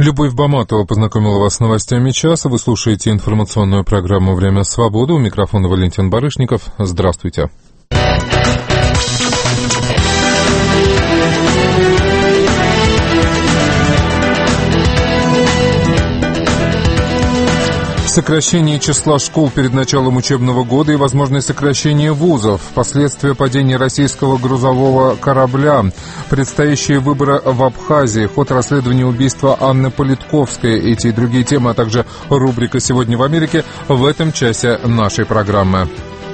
Любовь Баматова познакомила вас с новостями часа. Вы слушаете информационную программу «Время свободы». У микрофона Валентин Барышников. Здравствуйте. Сокращение числа школ перед началом учебного года и возможное сокращение вузов, последствия падения российского грузового корабля, предстоящие выборы в Абхазии, ход расследования убийства Анны Политковской, эти и другие темы, а также рубрика «Сегодня в Америке» в этом часе нашей программы.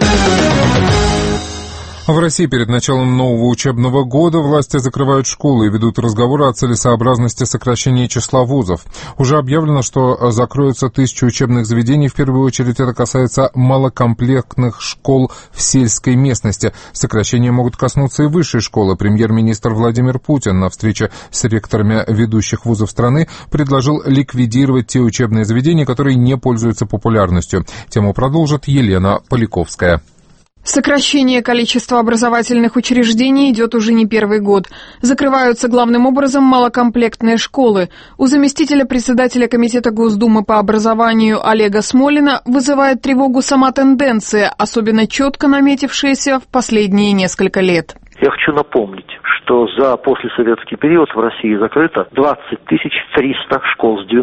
В России перед началом нового учебного года власти закрывают школы и ведут разговоры о целесообразности сокращения числа вузов. Уже объявлено, что закроются 1000 учебных заведений. В первую очередь это касается малокомплектных школ в сельской местности. Сокращения могут коснуться и высшей школы. Премьер-министр Владимир Путин на встрече с ректорами ведущих вузов страны предложил ликвидировать те учебные заведения, которые не пользуются популярностью. Тему продолжит Елена Поляковская. Сокращение количества образовательных учреждений идет уже не первый год. Закрываются главным образом малокомплектные школы. У заместителя председателя Комитета Госдумы по образованию Олега Смолина вызывает тревогу сама тенденция, особенно четко наметившаяся в последние несколько лет. Я хочу напомнить, что за послесоветский период в России закрыто 20 300 школ с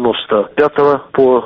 1995 по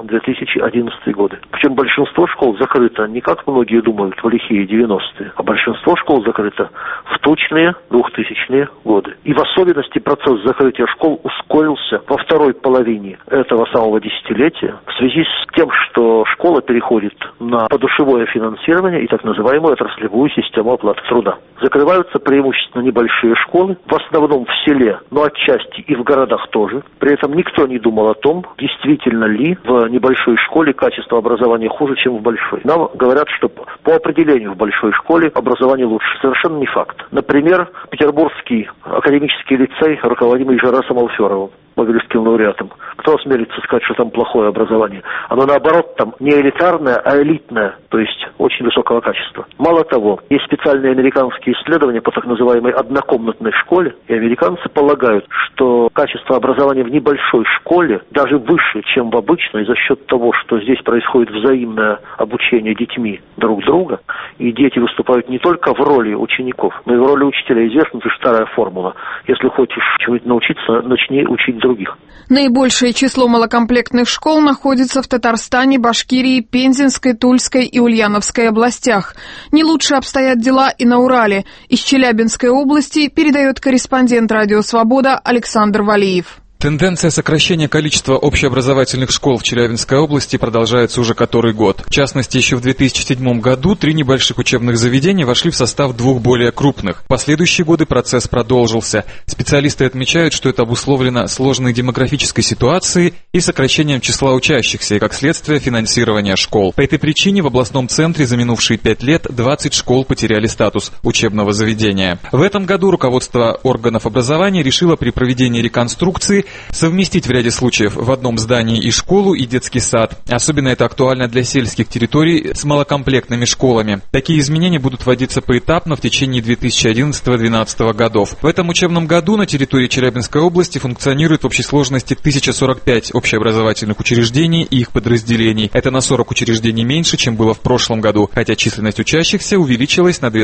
2011 годы. Причем большинство школ закрыто не как многие думают в лихие 90-е, а большинство школ закрыто в тучные 2000-е годы. И в особенности процесс закрытия школ ускорился во второй половине этого самого десятилетия в связи с тем, что школа переходит на подушевое финансирование и так называемую отраслевую систему оплаты труда. Закрываются преимущественно небольшие школы, в основном в селе, но отчасти и в городах тоже. При этом никто не думал о том, действительно ли в небольшой школе качество образования хуже, чем в большой. Нам говорят, что по определению в большой школе образование лучше. Совершенно не факт. Например, Петербургский академический лицей, руководимый Жарасом Алферовым, Нобелевским лауреатом. Кто осмелится сказать, что там плохое образование? Оно, наоборот, там не элитарное, а элитное, то есть очень высокого качества. Мало того, есть специальные американские исследования по так называемой однокомнатной школе, и американцы полагают, что качество образования в небольшой школе даже выше, чем в обычной, за счет того, что здесь происходит взаимное обучение детьми друг друга, и дети выступают не только в роли учеников, но и в роли учителя. Известна же старая формула. Если хочешь чему-нибудь научиться, начни учить других. Наибольшее число малокомплектных школ находится в Татарстане, Башкирии, Пензенской, Тульской и Ульяновской областях. Не лучше обстоят дела и на Урале. Из Челябинской области передает корреспондент «Радио Свобода» Александр Валиев. Тенденция сокращения количества общеобразовательных школ в Челябинской области продолжается уже который год. В частности, еще в 2007 году 3 небольших учебных заведения вошли в состав 2 более крупных. В последующие годы процесс продолжился. Специалисты отмечают, что это обусловлено сложной демографической ситуацией и сокращением числа учащихся и, как следствие, финансирования школ. По этой причине в областном центре за минувшие 5 лет 20 школ потеряли статус учебного заведения. В этом году руководство органов образования решило при проведении реконструкции совместить в ряде случаев в одном здании и школу, и детский сад. Особенно это актуально для сельских территорий с малокомплектными школами. Такие изменения будут вводиться поэтапно в течение 2011-2012 годов. В этом учебном году на территории Челябинской области функционирует в общей сложности 1045 общеобразовательных учреждений и их подразделений. Это на 40 учреждений меньше, чем было в прошлом году, хотя численность учащихся увеличилась на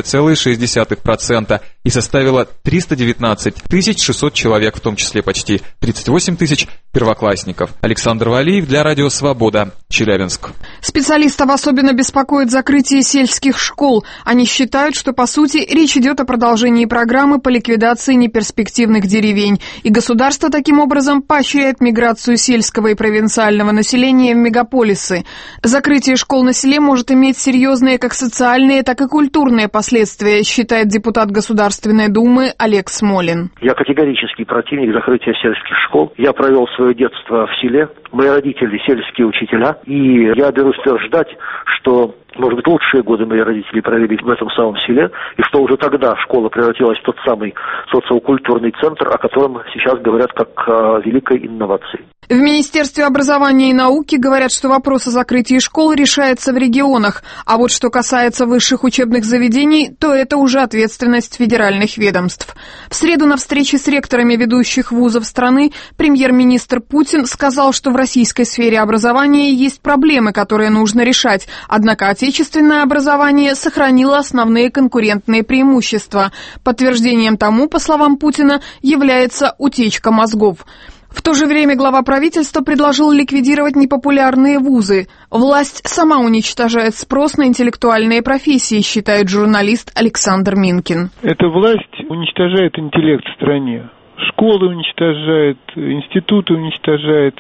2,6% и составила 319 600 человек, в том числе почти 38 тысяч первоклассников. Александр Валиев для Радио Свобода, Челябинск. Специалистов особенно беспокоит закрытие сельских школ. Они считают, что, по сути, речь идет о продолжении программы по ликвидации неперспективных деревень. И государство таким образом поощряет миграцию сельского и провинциального населения в мегаполисы. Закрытие школ на селе может иметь серьезные как социальные, так и культурные последствия, считает депутат Государственной Думы Олег Смолин. Я категорический противник закрытия сельских школ. Я провел свое детство в селе. Мои родители сельские учителя. И я берусь утверждать, что может быть, лучшие годы мои родители провели в этом самом селе, и что уже тогда школа превратилась в тот самый социокультурный центр, о котором сейчас говорят как о великой инновации. В Министерстве образования и науки говорят, что вопрос о закрытии школ решается в регионах, а вот что касается высших учебных заведений, то это уже ответственность федеральных ведомств. В среду на встрече с ректорами ведущих вузов страны премьер-министр Путин сказал, что в российской сфере образования есть проблемы, которые нужно решать, однако отечественное образование сохранило основные конкурентные преимущества. Подтверждением тому, по словам Путина, является утечка мозгов. В то же время глава правительства предложил ликвидировать непопулярные вузы. Власть сама уничтожает спрос на интеллектуальные профессии, считает журналист Александр Минкин. Эта власть уничтожает интеллект в стране. Школы уничтожает, институты уничтожает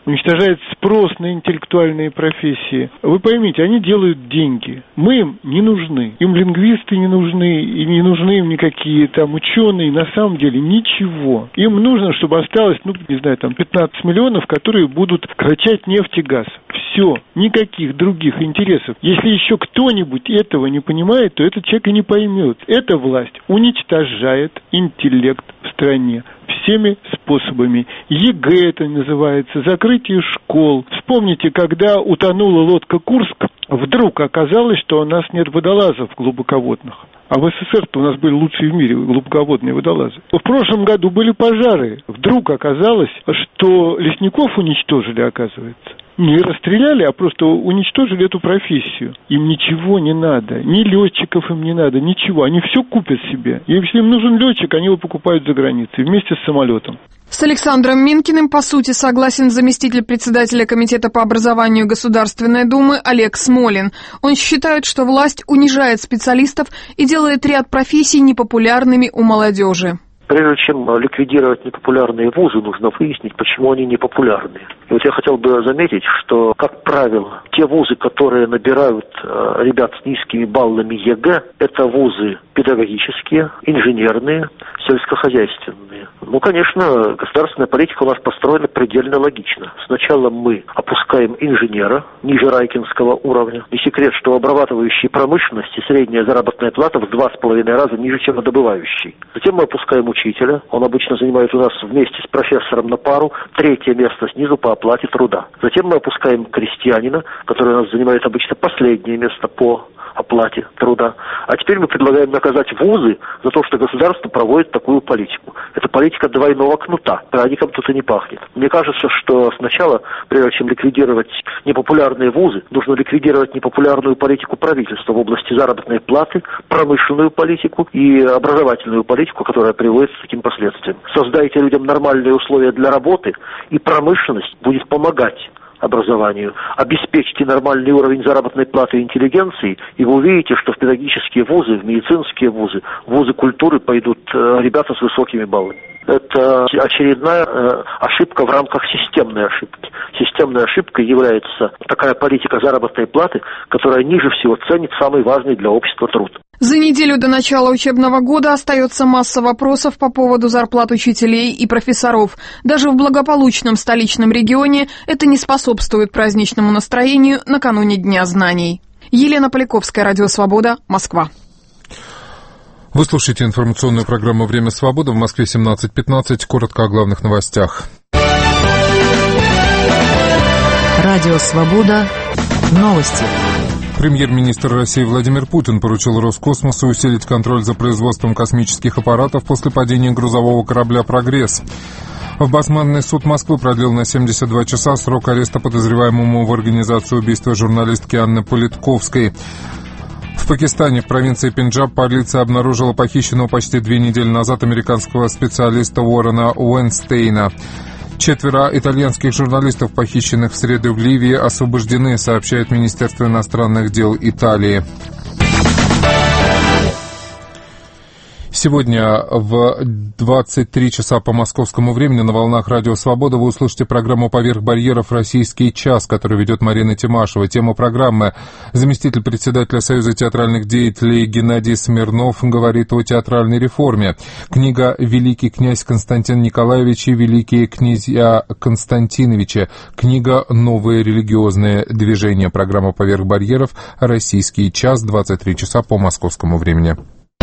спрос на интеллектуальные профессии. Вы поймите, они делают деньги. Мы им не нужны. Им лингвисты не нужны, и не нужны им никакие там ученые. На самом деле ничего. Им нужно, чтобы осталось, 15 миллионов, которые будут качать нефть и газ. Все. Никаких других интересов. Если еще кто-нибудь этого не понимает, то этот человек и не поймет. Эта власть уничтожает интеллект в стране всеми способами. ЕГЭ это называется, закрытие школ. Вспомните, когда утонула лодка «Курск», вдруг оказалось, что у нас нет водолазов глубоководных. А в СССР-то у нас были лучшие в мире глубоководные водолазы. В прошлом году были пожары. Вдруг оказалось, что лесников уничтожили, оказывается. Не расстреляли, а просто уничтожили эту профессию. Им ничего не надо. Ни летчиков им не надо, ничего. Они все купят себе. Если им нужен летчик, они его покупают за границей вместе с самолетом. С Александром Минкиным, по сути, согласен заместитель председателя Комитета по образованию Государственной Думы Олег Смолин. Он считает, что власть унижает специалистов и делает ряд профессий непопулярными у молодежи. Прежде чем ликвидировать непопулярные вузы, нужно выяснить, почему они непопулярны. И вот я хотел бы заметить, что, как правило, те вузы, которые набирают ребят с низкими баллами ЕГЭ, это вузы педагогические, инженерные, сельскохозяйственные. Конечно, государственная политика у нас построена предельно логично. Сначала мы опускаем инженера ниже райкинского уровня. Не секрет, что в обрабатывающей промышленности средняя заработная плата в 2,5 раза ниже, чем в добывающей. Затем мы опускаем учителя. Он обычно занимает у нас вместе с профессором на пару 3-е место снизу по оплате труда. Затем мы опускаем крестьянина, который у нас занимает обычно последнее место по оплате труда. А теперь мы предлагаем наказать вузы за то, что государство проводит такую политику. Это политика двойного кнута. Праздником тут и не пахнет. Мне кажется, что сначала, прежде чем ликвидировать непопулярные вузы, нужно ликвидировать непопулярную политику правительства в области заработной платы, промышленную политику и образовательную политику, которая приводит к таким последствиям. Создайте людям нормальные условия для работы, и промышленность будет помогать образованию. Обеспечьте нормальный уровень заработной платы интеллигенции, и вы увидите, что в педагогические вузы, в медицинские вузы, вузы культуры пойдут ребята с высокими баллами. Это очередная ошибка в рамках системной ошибки. Системной ошибкой является такая политика заработной платы, которая ниже всего ценит самый важный для общества труд. За неделю до начала учебного года остается масса вопросов по поводу зарплат учителей и профессоров. Даже в благополучном столичном регионе это не способствует праздничному настроению накануне Дня знаний. Елена Поляковская, Радио Свобода, Москва. Вы слушаете информационную программу «Время свободы». В Москве 17:15. Коротко о главных новостях. Радио Свобода. Новости. Премьер-министр России Владимир Путин поручил Роскосмосу усилить контроль за производством космических аппаратов после падения грузового корабля «Прогресс». В Басманный суд Москвы продлил на 72 часа срок ареста подозреваемому в организации убийства журналистки Анны Политковской. В Пакистане, в провинции Пенджаб, полиция обнаружила похищенного почти 2 недели назад американского специалиста Уоррена Уэнстейна. 4 итальянских журналистов, похищенных в среду в Ливии, освобождены, сообщает Министерство иностранных дел Италии. Сегодня в 23 часа по московскому времени на волнах Радио Свобода вы услышите программу «Поверх барьеров. Российский час», которую ведет Марина Тимашева. Тема программы: заместитель председателя Союза театральных деятелей Геннадий Смирнов говорит о театральной реформе. Книга «Великий князь Константин Николаевич и великие князья Константиновичи». Книга «Новые религиозные движения». Программа «Поверх барьеров. Российский час», 23 часа по московскому времени.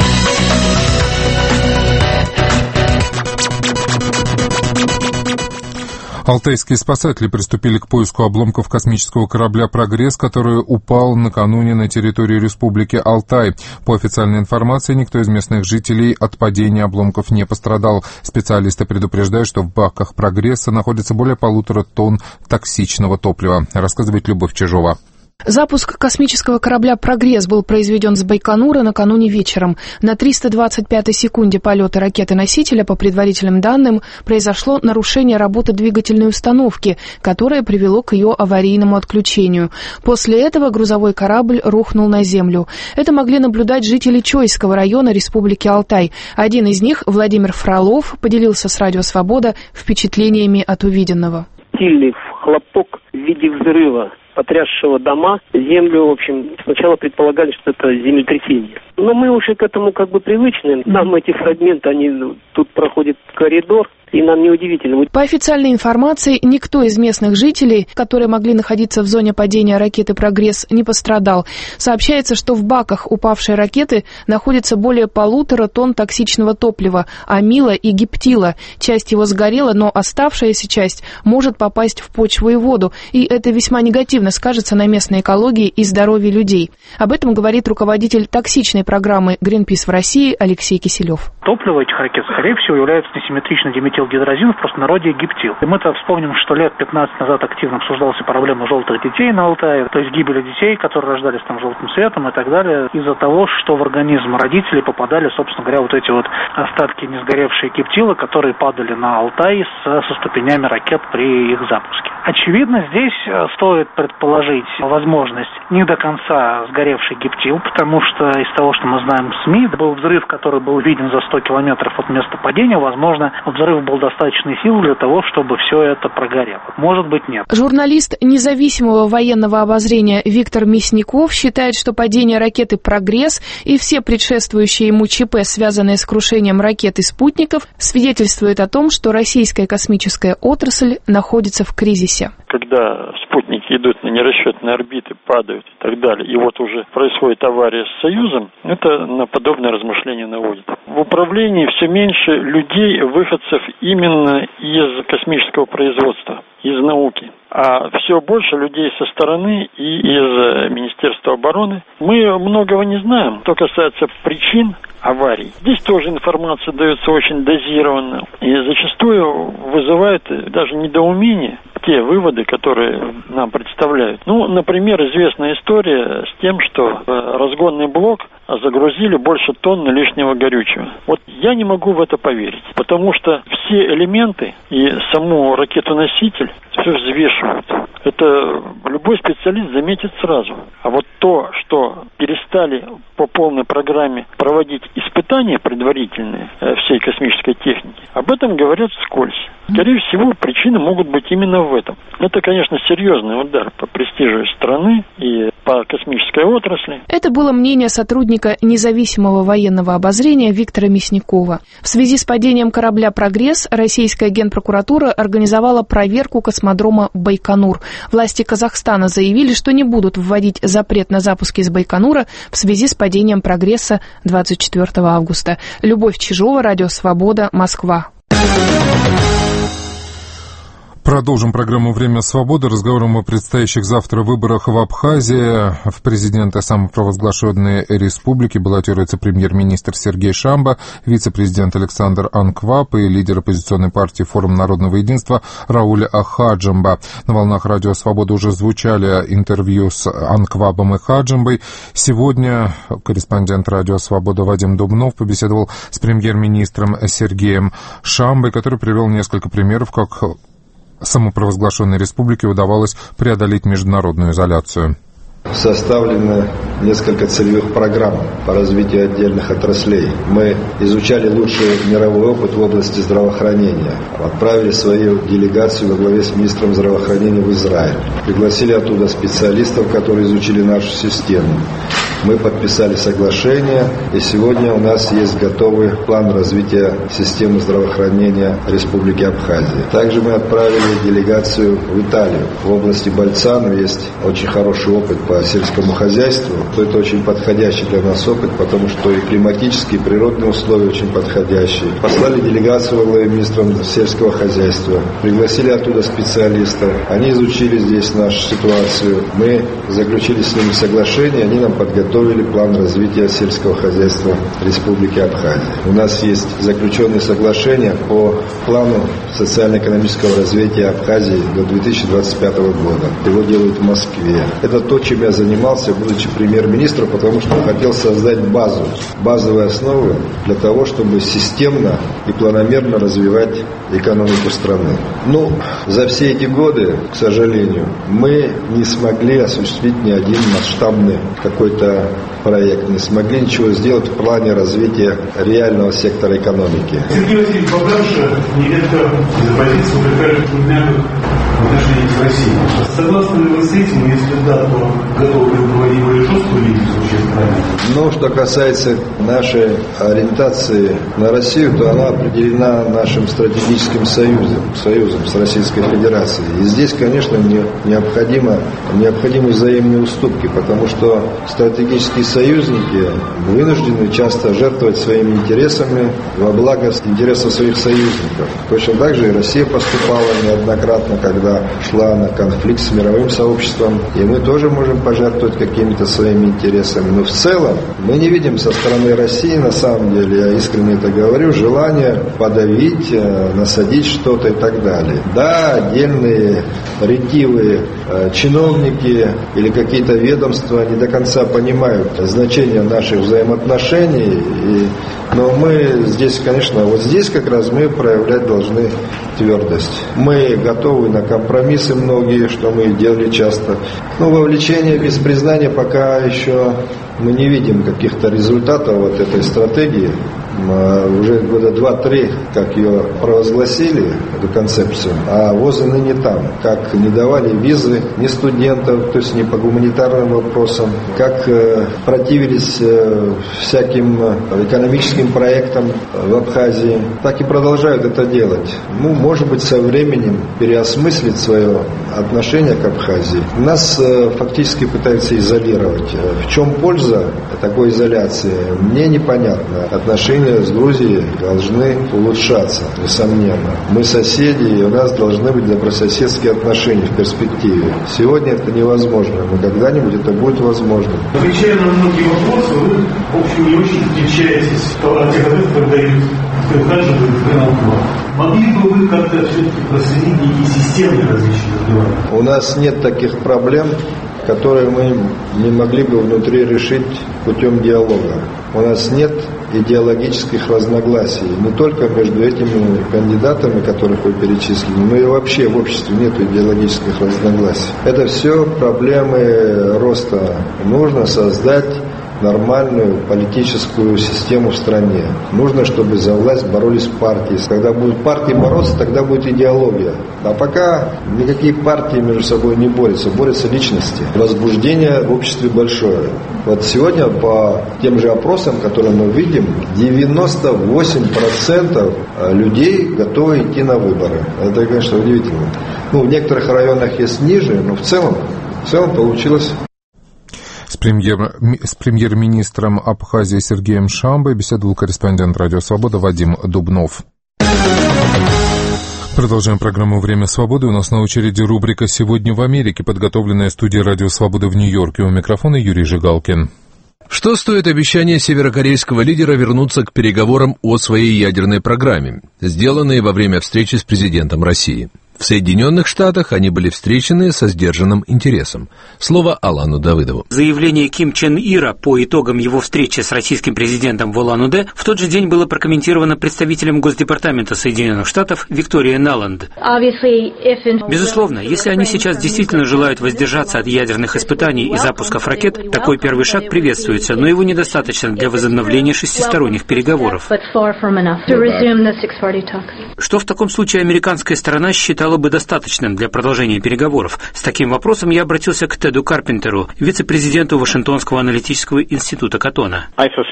Алтайские спасатели приступили к поиску обломков космического корабля «Прогресс», который упал накануне на территорию Республики Алтай. По официальной информации, никто из местных жителей от падения обломков не пострадал. Специалисты предупреждают, что в баках «Прогресса» находится более 1,5 тонн токсичного топлива. Рассказывает Любовь Чижова. Запуск космического корабля «Прогресс» был произведен с Байконура накануне вечером. На 325-й секунде полета ракеты-носителя, по предварительным данным, произошло нарушение работы двигательной установки, которое привело к ее аварийному отключению. После этого грузовой корабль рухнул на землю. Это могли наблюдать жители Чойского района Республики Алтай. Один из них, Владимир Фролов, поделился с Радио Свобода впечатлениями от увиденного. Сильный хлопок в виде взрыва, потрясшего дома, землю, в общем, сначала предполагали, что это землетрясение. Но мы уже к этому привычны. Нам эти фрагменты, тут проходит коридор, и нам неудивительно. По официальной информации, никто из местных жителей, которые могли находиться в зоне падения ракеты «Прогресс», не пострадал. Сообщается, что в баках упавшей ракеты находится более 1,5 тонн токсичного топлива, амила и гептила. Часть его сгорела, но оставшаяся часть может попасть в почву и воду, и это весьма негативно скажется на местной экологии и здоровье людей. Об этом говорит руководитель токсичной программы Greenpeace в России Алексей Киселев. Топливо этих ракет, скорее всего, является несимметричный диметилгидрозин, в простонародье гептил. И мы-то вспомним, что лет 15 назад активно обсуждалась проблема желтых детей на Алтае, то есть гибели детей, которые рождались там желтым цветом и так далее, из-за того, что в организм родителей попадали, собственно говоря, вот эти вот остатки несгоревшие гептила, которые падали на Алтай со ступенями ракет при их запуске. Очевидно, здесь стоит предположить возможность не до конца сгоревший гептил, потому что из того, что мы знаем в СМИ, был взрыв, который был виден за 100 километров от места падения. Возможно, взрыв был достаточной силы для того, чтобы все это прогорело. Может быть, нет. Журналист независимого военного обозрения Виктор Мясников считает, что падение ракеты «Прогресс» и все предшествующие ему ЧП, связанные с крушением ракет и спутников, свидетельствует о том, что российская космическая отрасль находится в кризисе. Когда спутники идут на нерасчетные орбиты, падают и так далее, и вот уже происходит авария с Союзом, это на подобное размышление наводит. В управлении все меньше людей, выходцев именно из космического производства, из науки. А все больше людей со стороны и из Министерства обороны. Мы многого не знаем. Что касается причин аварий, здесь тоже информация дается очень дозированно и зачастую вызывает даже недоумение те выводы, которые нам представляют. Например, известная история с тем, что разгонный блок загрузили больше тонны лишнего горючего. Вот я не могу в это поверить, потому что все элементы и саму ракету-носитель все взвешивают. Это любой специалист заметит сразу. А вот то, что перестали по полной программе проводить испытания предварительные всей космической техники, об этом говорят вскользь. Скорее всего, причины могут быть именно в этом. Это, конечно, серьезный удар по престижу страны и по космической отрасли. Это было мнение сотрудника независимого военного обозрения Виктора Мясникова. В связи с падением корабля «Прогресс» российская генпрокуратура организовала проверку космодрома Байконур. Власти Казахстана заявили, что не будут вводить запрет на запуски из Байконура в связи с падением «Прогресса» 24 августа. Любовь Чижова, Радио Свобода, Москва. Продолжим программу «Время свободы» разговором о предстоящих завтра выборах в Абхазии. В президенты самопровозглашенной республики баллотируется премьер-министр Сергей Шамба, вице-президент Александр Анкваб и лидер оппозиционной партии «Форум народного единства» Рауль Хаджимба. На волнах «Радио Свобода» уже звучали интервью с Анквабом и Хаджимбой. Сегодня корреспондент «Радио Свобода» Вадим Дубнов побеседовал с премьер-министром Сергеем Шамбой, который привел несколько примеров, как самопровозглашенной республике удавалось преодолеть международную изоляцию. составлено несколько целевых программ по развитию отдельных отраслей. Мы изучали лучший мировой опыт в области здравоохранения. Отправили свою делегацию во главе с министром здравоохранения в Израиль. Пригласили оттуда специалистов, которые изучили нашу систему. Мы подписали соглашение, и сегодня у нас есть готовый план развития системы здравоохранения Республики Абхазия. Также мы отправили делегацию в Италию. В области Больцано есть очень хороший опыт по сельскому хозяйству. Это очень подходящий для нас опыт, потому что и климатические, и природные условия очень подходящие. Послали делегацию во главе министром сельского хозяйства. Пригласили оттуда специалистов. Они изучили здесь нашу ситуацию. Мы заключили с ними соглашение, они нам подготовили план развития сельского хозяйства Республики Абхазия. У нас есть заключенные соглашения по плану социально-экономического развития Абхазии до 2025 года. Его делают в Москве. Это то, чем я занимался, будучи премьер-министром, потому что хотел создать базовые основы для того, чтобы системно и планомерно развивать экономику страны. За все эти годы, к сожалению, мы не смогли осуществить ни один масштабный какой-то проект, не смогли ничего сделать в плане развития реального сектора экономики. Сергей Васильевич, подальше нередко из оппозиции увлекают в отношении с Россией. Согласны ли вы с этим, если да, то готовы ли проводить более жесткую линию в случае с нами? Что касается нашей ориентации на Россию, то она определена нашим стратегическим союзом с Российской Федерацией. И здесь, конечно, необходимы взаимные уступки, потому что стратегические союзники вынуждены часто жертвовать своими интересами во благо интересов своих союзников. Точно так же и Россия поступала неоднократно, когда шла на конфликт с мировым сообществом, и мы тоже можем пожертвовать какими-то своими интересами. Но в целом мы не видим со стороны России, на самом деле, я искренне это говорю, желания подавить, насадить что-то и так далее. Да, отдельные ретивые чиновники или какие-то ведомства не до конца понимают значение наших взаимоотношений, но мы здесь, конечно, здесь как раз мы проявлять должны твердость. Мы готовы на компромиссы многие, что мы делали часто. Вовлечение без признания пока еще мы не видим каких-то результатов этой стратегии. Уже года 2-3, как ее провозгласили, эту концепцию, а ВОЗы ныне там. Как не давали визы ни студентов, то есть ни по гуманитарным вопросам, как противились всяким экономическим проектам в Абхазии, так и продолжают это делать. Может быть, со временем переосмыслить свое отношение к Абхазии. Нас фактически пытаются изолировать. В чем польза такой изоляции, мне непонятно. Отношения с Грузией должны улучшаться, несомненно. Мы соседи, и у нас должны быть добрососедские отношения в перспективе. Сегодня это невозможно, но когда-нибудь это будет возможно. Отвечая на многие вопросы, вы, в общем, не очень отличаетесь от тех ответов, когда их ухаживают в ГНЛ. Могли бы вы как-то все-таки проследить некие системные различия? У нас нет таких проблем, которые мы не могли бы внутри решить путем диалога. У нас нет идеологических разногласий, не только между этими кандидатами, которых вы перечислили, но и вообще в обществе нет идеологических разногласий. Это все проблемы роста. Нужно создать нормальную политическую систему в стране. Нужно, чтобы за власть боролись партии. Когда будут партии бороться, тогда будет идеология. А пока никакие партии между собой не борются. Борются личности. Возбуждение в обществе большое. Сегодня по тем же опросам, которые мы видим, 98% людей готовы идти на выборы. Это, конечно, удивительно. В некоторых районах есть ниже, но в целом получилось. С премьер-министром Абхазии Сергеем Шамбой беседовал корреспондент «Радио Свобода» Вадим Дубнов. Продолжаем программу «Время свободы». У нас на очереди рубрика «Сегодня в Америке», подготовленная студией «Радио Свобода» в Нью-Йорке. У микрофона Юрий Жигалкин. Что стоит обещание северокорейского лидера вернуться к переговорам о своей ядерной программе, сделанные во время встречи с президентом России? В Соединенных Штатах они были встречены со сдержанным интересом. Слово Алану Давыдову. Заявление Ким Чен Ира по итогам его встречи с российским президентом в Улан-Удэ в тот же день было прокомментировано представителем Госдепартамента Соединенных Штатов Викторией Наланд. Безусловно, если они сейчас действительно желают воздержаться от ядерных испытаний и запусков ракет, такой первый шаг приветствуется, но его недостаточно для возобновления шестисторонних переговоров. Что в таком случае американская сторона считала бы достаточным для продолжения переговоров? С таким вопросом я обратился к Теду Карпентеру, вице-президенту Вашингтонского аналитического института Каттона.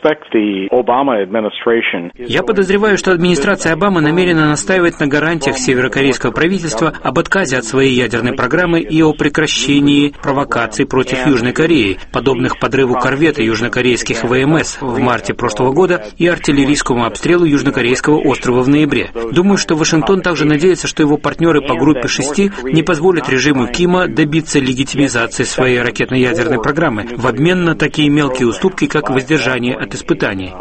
Я подозреваю, что администрация Обамы намерена настаивать на гарантиях северокорейского правительства об отказе от своей ядерной программы и о прекращении провокаций против Южной Кореи, подобных подрыву корвета южнокорейских ВМС в марте прошлого года и артиллерийскому обстрелу южнокорейского острова в ноябре. Думаю, что Вашингтон также надеется, что его партнеры по группе 6 не позволят режиму Кима добиться легитимизации своей ракетно-ядерной программы в обмен на такие мелкие уступки, как воздержание от испытаний.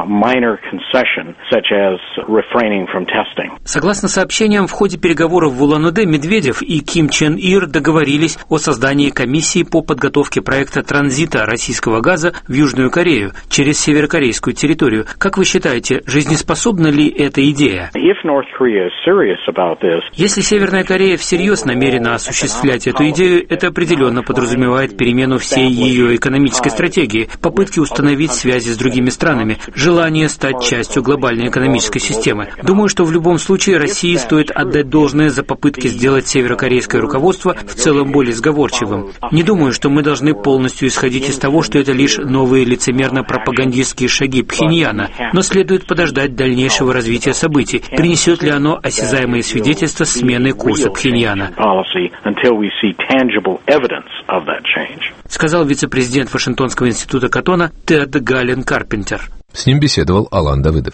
Согласно сообщениям, в ходе переговоров в Улан-Удэ Медведев и Ким Чен Ир договорились о создании комиссии по подготовке проекта транзита российского газа в Южную Корею через северокорейскую территорию. Как вы считаете, жизнеспособна ли эта идея? Если Северная Корея всерьез намерена осуществлять эту идею, это определенно подразумевает перемену всей ее экономической стратегии, попытки установить связи с другими странами, желание стать частью глобальной экономической системы. Думаю, что в любом случае России стоит отдать должное за попытки сделать северокорейское руководство в целом более сговорчивым. Не думаю, что мы должны полностью исходить из того, что это лишь новые лицемерно-пропагандистские шаги Пхеньяна, но следует подождать дальнейшего развития событий. Принесет ли оно осязаемые свидетельства смены курса Пхеньяна? Сказал вице-президент Вашингтонского института Каттона Тед Галлен Карпентер. С ним беседовал Алан Давыдов.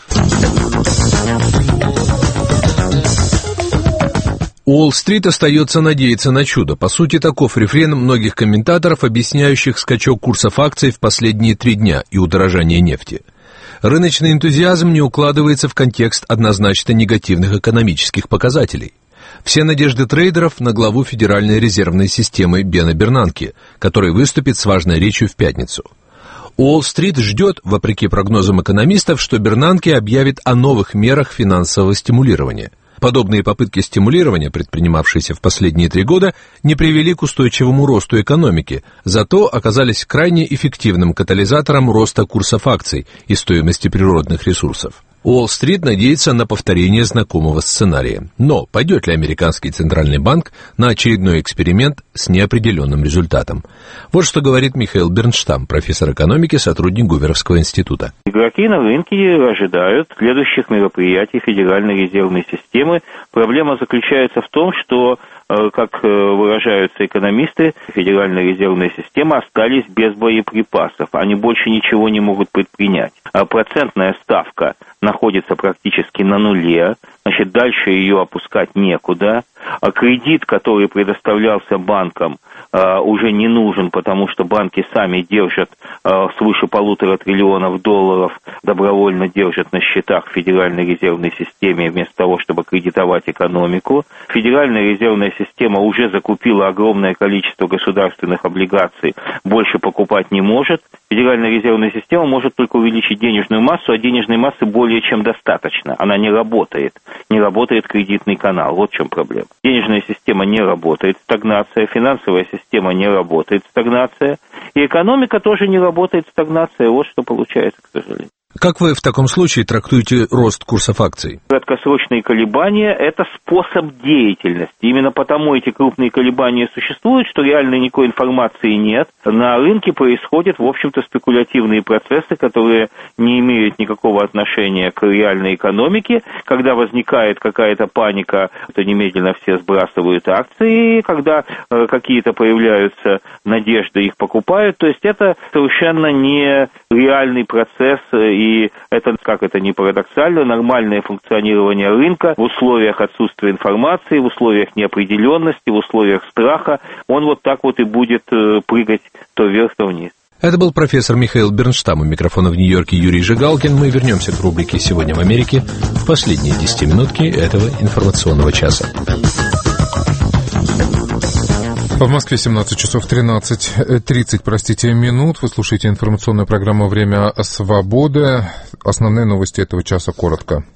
Уолл-стрит остается надеяться на чудо. По сути, таков рефрен многих комментаторов, объясняющих скачок курсов акций в последние 3 дня и удорожание нефти. Рыночный энтузиазм не укладывается в контекст однозначно негативных экономических показателей. Все надежды трейдеров на главу Федеральной резервной системы Бена Бернанке, который выступит с важной речью в пятницу. Уолл-стрит ждет, вопреки прогнозам экономистов, что Бернанке объявит о новых мерах финансового стимулирования. Подобные попытки стимулирования, предпринимавшиеся в последние 3 года, не привели к устойчивому росту экономики, зато оказались крайне эффективным катализатором роста курсов акций и стоимости природных ресурсов. Уолл-стрит надеется на повторение знакомого сценария. Но пойдет ли американский центральный банк на очередной эксперимент с неопределенным результатом? Вот что говорит Михаил Бернштам, профессор экономики, сотрудник Гуверовского института. Игроки на рынке ожидают следующих мероприятий Федеральной резервной системы. Проблема заключается в том, что, как выражаются экономисты, Федеральная резервная система остались без боеприпасов. Они больше ничего не могут предпринять. А процентная ставка находится практически на нуле, значит, дальше ее опускать некуда. А кредит, который предоставлялся банкам, уже не нужен, потому что банки сами держат свыше $1,5 триллиона, добровольно держат на счетах в Федеральной резервной системе, вместо того, чтобы кредитовать экономику. Федеральная резервная система уже закупила огромное количество государственных облигаций, больше покупать не может. Федеральная резервная система может только увеличить денежную массу, а денежной массы более чем достаточно. Она не работает кредитный канал. Вот в чем проблема. Денежная система не работает, стагнация, финансовая система не работает, стагнация, и экономика тоже не работает, стагнация. Вот что получается, к сожалению. Как вы в таком случае трактуете рост курсов акций? Краткосрочные колебания – это способ деятельности. Именно потому эти крупные колебания существуют, что реально никакой информации нет. На рынке происходят, в общем-то, спекулятивные процессы, которые не имеют никакого отношения к реальной экономике. Когда возникает какая-то паника, то немедленно все сбрасывают акции. Когда какие-то появляются надежды, их покупают. То есть это совершенно не реальный процесс. И это, как это ни парадоксально, нормальное функционирование рынка в условиях отсутствия информации, в условиях неопределенности, в условиях страха, он вот так вот и будет прыгать то вверх, то вниз. Это был профессор Михаил Бернштам. У микрофона в Нью-Йорке Юрий Жигалкин. Мы вернемся к рубрике «Сегодня в Америке» в последние 10 минутки этого информационного часа. В Москве 17 часов 30 минут. Вы слушаете информационную программу «Время свободы». Основные новости этого часа коротко.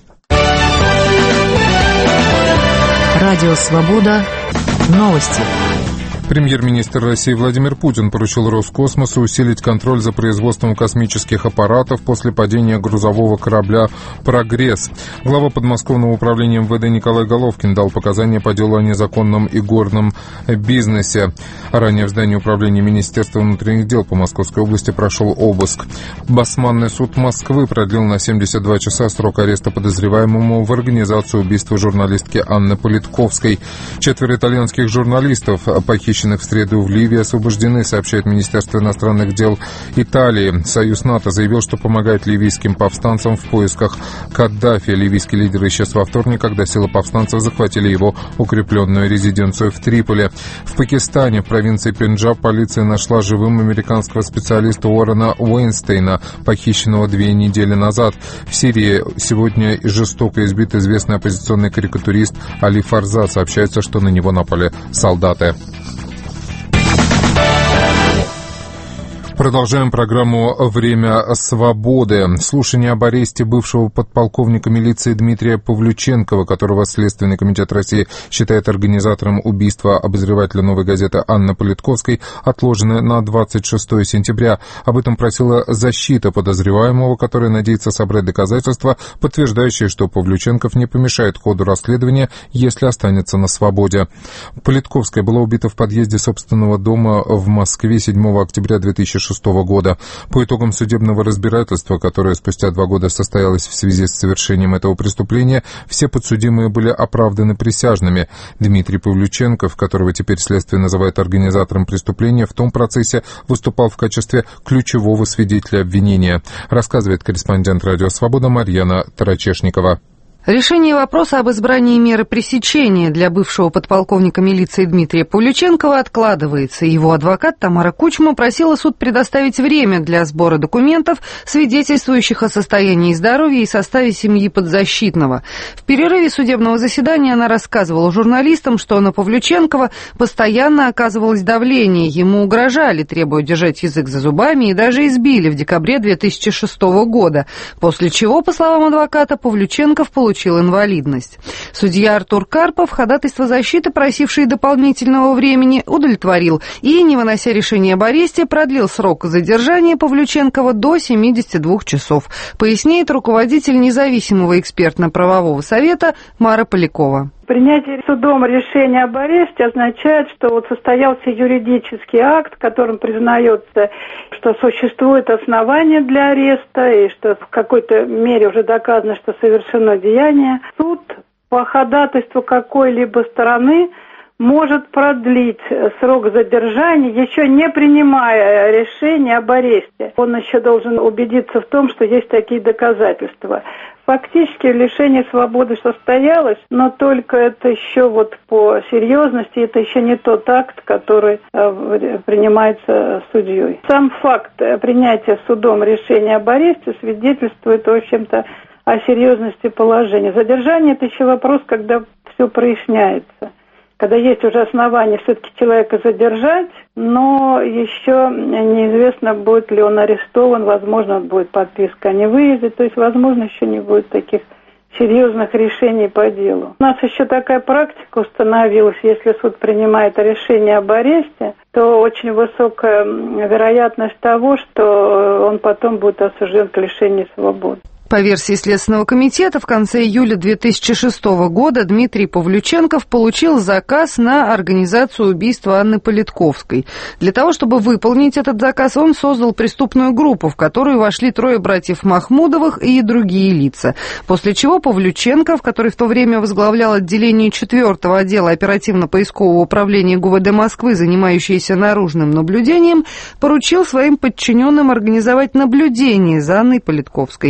Радио «Свобода». Новости. Премьер-министр России Владимир Путин поручил Роскосмосу усилить контроль за производством космических аппаратов после падения грузового корабля «Прогресс». Глава подмосковного управления МВД Николай Головкин дал показания по делу о незаконном игорном бизнесе. Ранее в здании управления Министерства внутренних дел по Московской области прошел обыск. Басманный суд Москвы продлил на 72 часа срок ареста подозреваемому в организации убийства журналистки Анны Политковской. 4 итальянских журналистов, похищенных в среду в Ливии, освобождены, сообщает Министерство иностранных дел Италии. Союз НАТО заявил, что помогает ливийским повстанцам в поисках Каддафи. Ливийский лидер исчез во вторник, когда силы повстанцев захватили его укрепленную резиденцию в Триполи. В Пакистане, в провинции Пенджаб, полиция нашла живым американского специалиста Уоррена Уэйнстейна, похищенного 2 недели назад. В Сирии сегодня жестоко избит известный оппозиционный карикатурист Али Фарза. Сообщается, что на него напали солдаты. Продолжаем программу «Время свободы». Слушание об аресте бывшего подполковника милиции Дмитрия Павлюченкова, которого Следственный комитет России считает организатором убийства обозревателя «Новой газеты» Анны Политковской, отложено на 26 сентября. Об этом просила защита подозреваемого, которая надеется собрать доказательства, подтверждающие, что Павлюченков не помешает ходу расследования, если останется на свободе. Политковская была убита в подъезде собственного дома в Москве 7 октября 2006 года. По итогам судебного разбирательства, которое спустя 2 года состоялось в связи с совершением этого преступления, все подсудимые были оправданы присяжными. Дмитрий Павлюченков, которого теперь следствие называет организатором преступления, в том процессе выступал в качестве ключевого свидетеля обвинения, рассказывает корреспондент «Радио Свобода» Марьяна Тарачешникова. Решение вопроса об избрании меры пресечения для бывшего подполковника милиции Дмитрия Павлюченкова откладывается. Его адвокат Тамара Кучма просила суд предоставить время для сбора документов, свидетельствующих о состоянии здоровья и составе семьи подзащитного. В перерыве судебного заседания она рассказывала журналистам, что на Павлюченкова постоянно оказывалось давление, ему угрожали, требуя держать язык за зубами и даже избили в декабре 2006 года, после чего, по словам адвоката, Павлюченков получил инвалидность. Судья Артур Карпов ходатайство защиты, просившей дополнительного времени, удовлетворил и, не вынося решения об аресте, продлил срок задержания Павлюченкова до 72 часов, поясняет руководитель независимого экспертно-правового совета Мара Полякова. Принятие судом решения об аресте означает, что состоялся юридический акт, которым признается, что существует основание для ареста и что в какой-то мере уже доказано, что совершено деяние. Суд по ходатайству какой-либо стороны может продлить срок задержания, еще не принимая решение об аресте. Он еще должен убедиться в том, что есть такие доказательства. Фактически лишение свободы состоялось, но только это еще по серьезности, это еще не тот акт, который принимается судьей. Сам факт принятия судом решения об аресте свидетельствует, в общем-то, о серьезности положения. Задержание – это еще вопрос, когда все проясняется. Когда есть уже основания все-таки человека задержать, но еще неизвестно, будет ли он арестован, возможно, будет подписка о невыезде, то есть, возможно, еще не будет таких серьезных решений по делу. У нас еще такая практика установилась, если суд принимает решение об аресте, то очень высокая вероятность того, что он потом будет осужден к лишению свободы. По версии Следственного комитета, в конце июля 2006 года Дмитрий Павлюченков получил заказ на организацию убийства Анны Политковской. Для того, чтобы выполнить этот заказ, он создал преступную группу, в которую вошли 3 братьев Махмудовых и другие лица. После чего Павлюченков, который в то время возглавлял отделение 4-го отдела оперативно-поискового управления ГУВД Москвы, занимающееся наружным наблюдением, поручил своим подчиненным организовать наблюдение за Анной Политковской.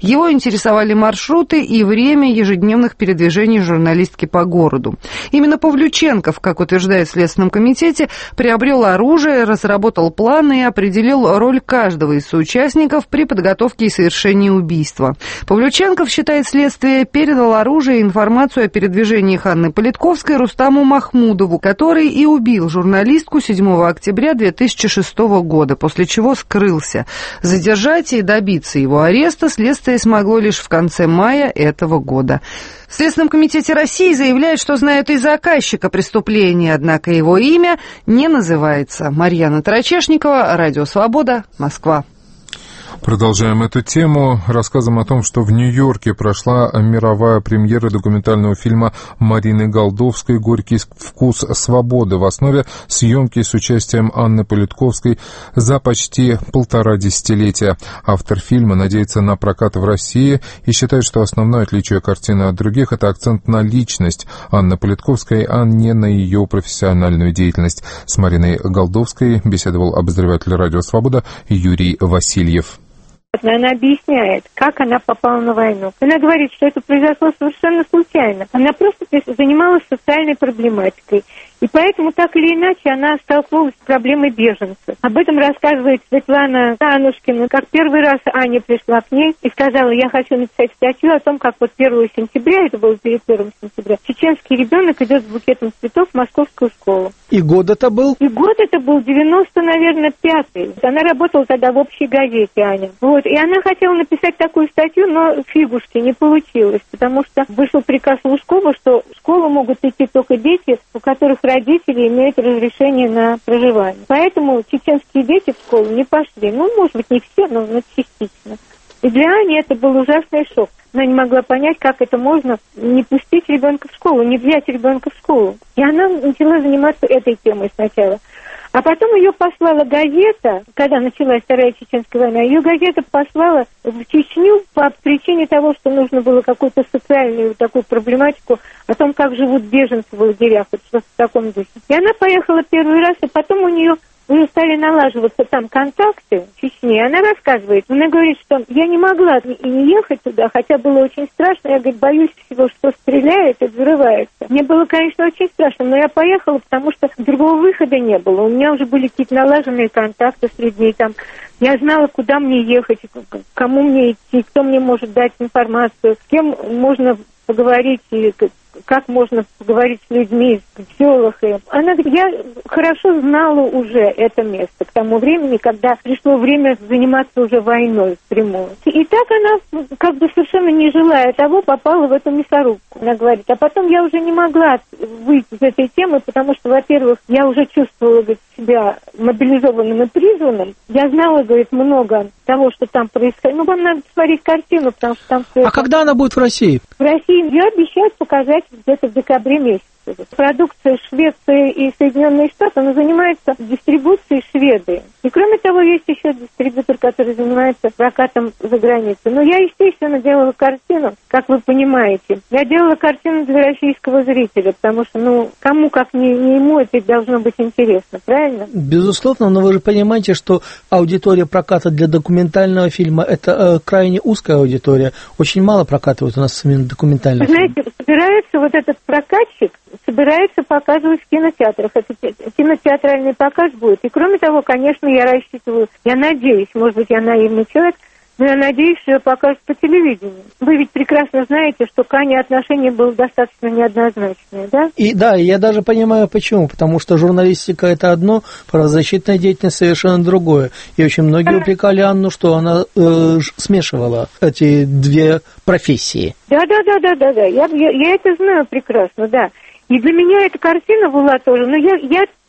Его интересовали маршруты и время ежедневных передвижений журналистки по городу. Именно Павлюченков, как утверждает в Следственном комитете, приобрел оружие, разработал планы и определил роль каждого из соучастников при подготовке и совершении убийства. Павлюченков, считает следствие, передал оружие и информацию о передвижениях Анны Политковской Рустаму Махмудову, который и убил журналистку 7 октября 2006 года, после чего скрылся. Задержать и добиться его ареста следствие смогло лишь в конце мая этого года. В Следственном комитете России заявляют, что знают и заказчика преступления, однако его имя не называется. Марьяна Тарачешникова, Радио Свобода, Москва. Продолжаем эту тему рассказом о том, что в Нью-Йорке прошла мировая премьера документального фильма Марины Голдовской «Горький вкус свободы». В основе съемки с участием Анны Политковской за почти 1,5 десятилетия. Автор фильма надеется на прокат в России и считает, что основное отличие картины от других – это акцент на личность Анны Политковской, а не на ее профессиональную деятельность. С Мариной Голдовской беседовал обозреватель «Радио Свобода» Юрий Васильев. Она объясняет, как она попала на войну. Она говорит, что это произошло совершенно случайно. Она просто занималась социальной проблематикой. И поэтому, так или иначе, она столкнулась с проблемой беженцев. Об этом рассказывает Светлана Анушкина, как первый раз Аня пришла к ней и сказала: я хочу написать статью о том, как вот 1 сентября, это было перед 1 сентября, чеченский ребенок идет с букетом цветов в московскую школу. И год это был? И год это был 95-й. Она работала тогда в общей газете, Аня. Вот. И она хотела написать такую статью, но фигушки не получилось, потому что вышел приказ Лужкова, что в школу могут идти только дети, у которых родители имеют разрешение на проживание. Поэтому чеченские дети в школу не пошли. Ну, может быть, не все, но частично. И для Ани это был ужасный шок. Она не могла понять, как это можно не пустить ребенка в школу, не взять ребенка в школу. И она начала заниматься этой темой сначала. А потом ее послала газета, когда началась Вторая Чеченская война, ее газета послала в Чечню по причине того, что нужно было какую-то социальную такую проблематику о том, как живут беженцы в лагерях, вот что-то в таком духе. И она поехала первый раз, и потом у нее уже стали налаживаться там контакты в Чечне. Она рассказывает, она говорит, что я не могла и не ехать туда, хотя было очень страшно. Я, говорит, боюсь всего, что стреляет и взрывается. Мне было, конечно, очень страшно, но я поехала, потому что другого выхода не было. У меня уже были какие-то налаженные контакты с людьми там. Я знала, куда мне ехать, к кому мне идти, кто мне может дать информацию, с кем можно поговорить и как можно поговорить с людьми в селах. Она говорит, я хорошо знала уже это место к тому времени, когда пришло время заниматься уже войной впрямую. И так она, как бы совершенно не желая того, попала в эту мясорубку. Она говорит, а потом я уже не могла выйти из этой темы, потому что, во-первых, я уже чувствовала, говорит, себя мобилизованным и призванным. Я знала, говорит, много того, что там происходит. Ну, вам надо смотреть картину, потому что там все. А когда она будет в России? В России ее обещают показать где-то в декабре месяце. Продукция Швеции и Соединенные Штаты, она занимается дистрибуцией шведы. И кроме того, есть еще дистрибьютор, который занимается прокатом за границей. Но я, естественно, делала картину, как вы понимаете. Я делала картину для российского зрителя, потому что, ну, кому, как не ему, это должно быть интересно, правильно? Безусловно, но вы же понимаете, что аудитория проката для документального фильма – это крайне узкая аудитория. Очень мало прокатывают у нас именно документальных фильмов. Знаете, собирается вот этот прокатчик, собирается показывать в кинотеатрах. Это кинотеатральный показ будет. И кроме того, конечно, я рассчитываю, я надеюсь, может быть, я наивный человек, но я надеюсь, что ее покажут по телевидению. Вы ведь прекрасно знаете, что к Ане отношение было достаточно неоднозначное, да? И да, я даже понимаю почему. Потому что журналистика – это одно, правозащитная деятельность совершенно другое. И очень многие упрекали Анну, что она смешивала эти две профессии. Да. Я это знаю прекрасно, да. И для меня эта картина была тоже, но я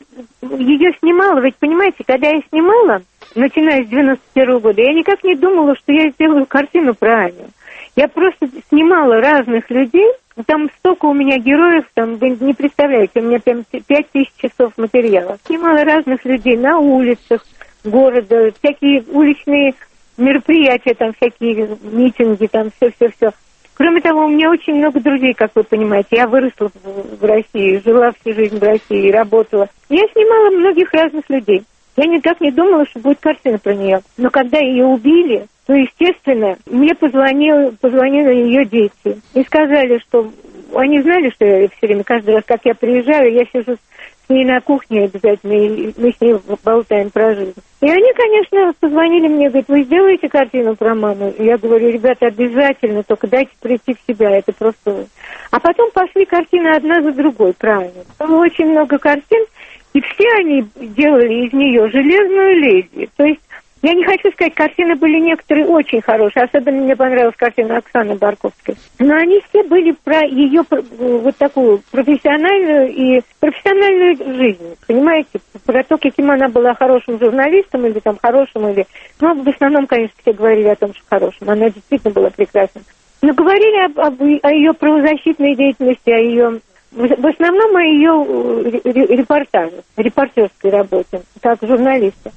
ее снимала, ведь понимаете, когда я снимала, начиная с 91 года, я никак не думала, что я сделаю картину про Аню. Я просто снимала разных людей, там столько у меня героев, там, вы не представляете, у меня прям 5000 часов материала. Снимала разных людей на улицах города, всякие уличные мероприятия, там всякие митинги, там все. Кроме того, у меня очень много друзей, как вы понимаете. Я выросла в России, жила всю жизнь в России, работала. Я снимала многих разных людей. Я никак не думала, что будет картина про нее. Но когда ее убили, то, естественно, мне позвонили ее дети и сказали, что они знали, что я все время, каждый раз, как я приезжаю, я сижу с ней на кухне обязательно, и мы с ней болтаем про жизнь. И они, конечно, позвонили мне, говорят, вы сделаете картину про маму? И я говорю, ребята, обязательно, только дайте прийти в себя, это просто... А потом пошли картины одна за другой, правильно. Было очень много картин, и все они делали из нее железную леди. То есть, я не хочу сказать, картины были некоторые очень хорошие, особенно мне понравилась картина Оксаны Барковской. Но они все были про ее вот такую профессиональную жизнь, понимаете? Про то, каким она была хорошим журналистом или там хорошим, или... Ну, в основном, конечно, все говорили о том, что хорошим. Она действительно была прекрасна. Но говорили о ее правозащитной деятельности, о ее... В основном о ее репортерской работе, как журналиста.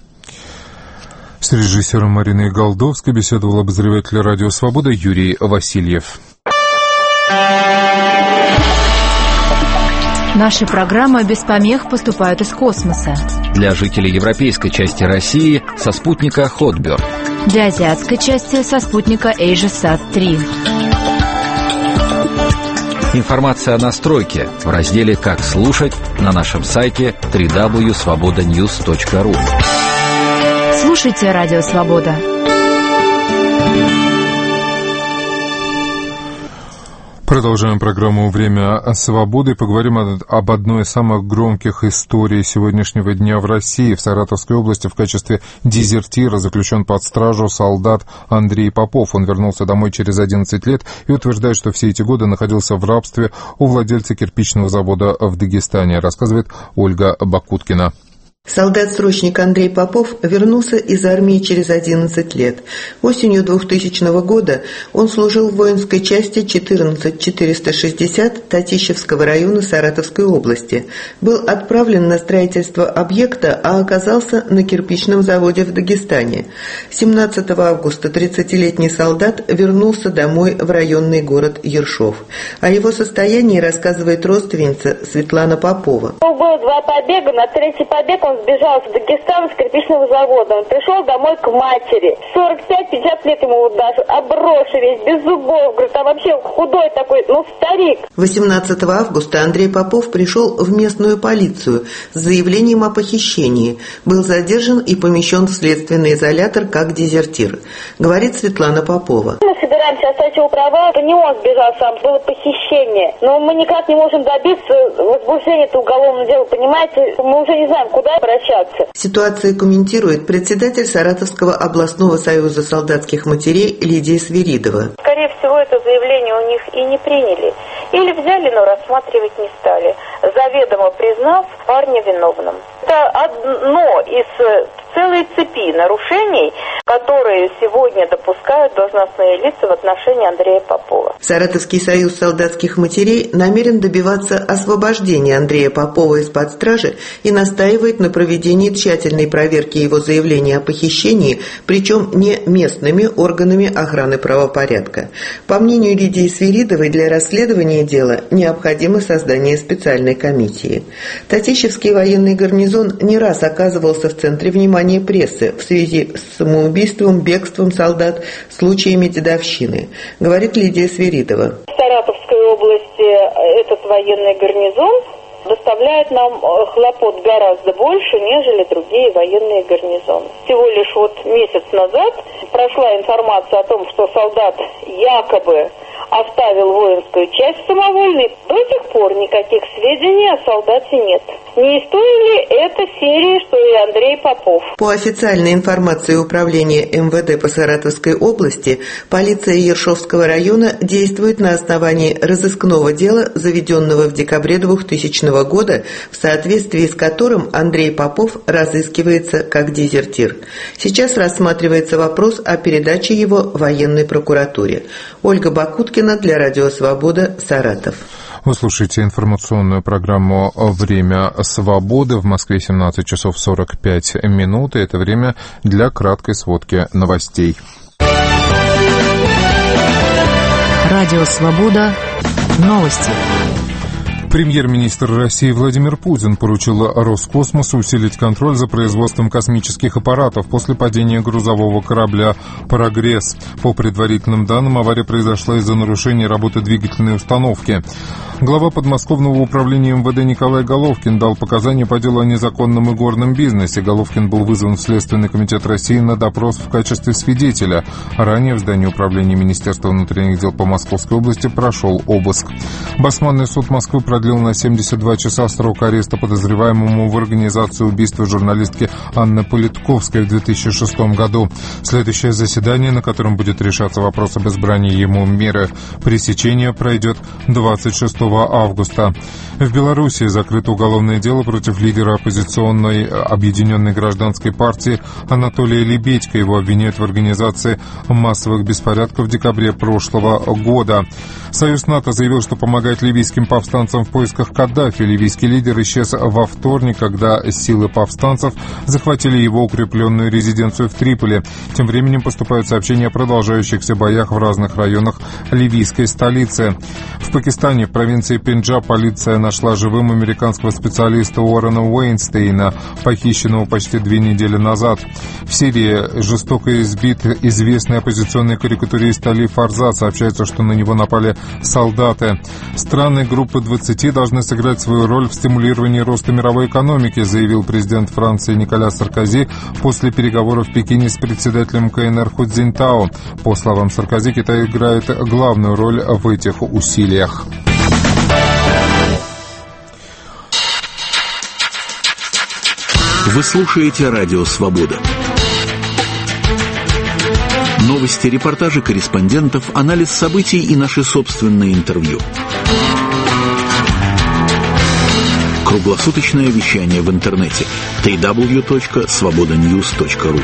С режиссером Мариной Голдовской беседовал обозреватель «Радио Свобода» Юрий Васильев. Наши программы без помех поступают из космоса. Для жителей европейской части России со спутника Hotbird. Для азиатской части со спутника AsiaSat-3. Информация о настройке в разделе «Как слушать» на нашем сайте www.svobodanews.ru. Слушайте «Радио Свобода». Продолжаем программу «Время свободы». Поговорим об одной из самых громких историй сегодняшнего дня в России. В Саратовской области в качестве дезертира заключен под стражу солдат Андрей Попов. Он вернулся домой через 11 лет и утверждает, что все эти годы находился в рабстве у владельца кирпичного завода в Дагестане, рассказывает Ольга Бакуткина. Солдат-срочник Андрей Попов вернулся из армии через 11 лет. Осенью 2000 года он служил в воинской части 14460 Татищевского района Саратовской области. Был отправлен на строительство объекта, а оказался на кирпичном заводе в Дагестане. 17 августа 30-летний солдат вернулся домой в районный город Ершов. О его состоянии рассказывает родственница Светлана Попова. Было 2 побега, на 3-й побег он сбежал в Дагестан с кирпичного завода. Он пришел домой к матери. 45-50 лет ему даже, обросший весь, без зубов, говорит, а вообще худой такой, старик. 18 августа Андрей Попов пришел в местную полицию с заявлением о похищении. Был задержан и помещен в следственный изолятор как дезертир. Говорит Светлана Попова. Мы собираемся оставить его права. Это не он сбежал сам, было похищение. Но мы никак не можем добиться возбуждения этого уголовного дела, понимаете? Мы уже не знаем, куда обращаться. Ситуацию комментирует председатель Саратовского областного союза солдатских матерей Лидия Свиридова. Скорее всего, это заявление у них и не приняли. Или взяли, но рассматривать не стали, заведомо признав парня виновным. Это одно из целой цепи нарушений, которые сегодня допускают должностные лица в отношении Андрея Попова. Саратовский союз солдатских матерей намерен добиваться освобождения Андрея Попова из-под стражи и настаивает на проведении тщательной проверки его заявления о похищении, причем не местными органами охраны правопорядка. По мнению Лидии Свиридовой, для расследования дела необходимо создание специальной комиссии. Татищевский военный гарнизон не раз оказывался в центре внимания прессы в связи с самоубийством, бегством солдат, случаями дедовщины, говорит Лидия Свиридова. В Саратовской области этот военный гарнизон доставляет нам хлопот гораздо больше, нежели другие военные гарнизоны. Всего лишь месяц назад прошла информация о том, что солдат якобы оставил воинскую часть самовольной. До сих пор никаких сведений о солдате нет. Не из той ли это серии, что и Андрей Попов? По официальной информации Управления МВД по Саратовской области, полиция Ершовского района действует на основании разыскного дела, заведенного в декабре 2000 года, в соответствии с которым Андрей Попов разыскивается как дезертир. Сейчас рассматривается вопрос о передаче его военной прокуратуре. Ольга Бакуткина для Радио Свобода, Саратов. Вы слушаете информационную программу «Время свободы». В Москве 17 часов 45 минут. И это время для краткой сводки новостей. Радио Свобода. Новости. Премьер-министр России Владимир Путин поручил Роскосмосу усилить контроль за производством космических аппаратов после падения грузового корабля «Прогресс». По предварительным данным, авария произошла из-за нарушения работы двигательной установки. Глава подмосковного управления МВД Николай Головкин дал показания по делу о незаконном игорном бизнесе. Головкин был вызван в Следственный комитет России на допрос в качестве свидетеля. Ранее в здании управления Министерства внутренних дел по Московской области прошел обыск. Басманный суд Москвы продлил на 72 часа срок ареста подозреваемому в организации убийства журналистки Анны Политковской в 2006 году. Следующее заседание, на котором будет решаться вопрос об избрании ему меры пресечения, пройдет 26 августа. В Беларуси закрыто уголовное дело против лидера оппозиционной Объединенной гражданской партии Анатолия Лебедько. Его обвиняют в организации массовых беспорядков в декабре прошлого года. Союз НАТО заявил, что помогает ливийским повстанцам в поисках Каддафи. Ливийский лидер исчез во вторник, когда силы повстанцев захватили его укрепленную резиденцию в Триполи. Тем временем поступают сообщения о продолжающихся боях в разных районах ливийской столицы. В Пакистане, в провинции Пенджаб, полиция нашла живым американского специалиста Уоррена Уэйнстейна, похищенного почти 2 недели назад. В Сирии жестоко избит известный оппозиционный карикатурист Али Фарзат. Сообщается, что на него напали солдаты. Страны группы 20 должны сыграть свою роль в стимулировании роста мировой экономики, заявил президент Франции Николя Саркози после переговоров в Пекине с председателем КНР Ху Цзиньтао. По словам Саркози, Китай играет главную роль в этих усилиях. Вы слушаете «Радио Свобода». Новости, репортажи корреспондентов, анализ событий и наши собственные интервью. Круглосуточное вещание в интернете www.svobodanews.ru.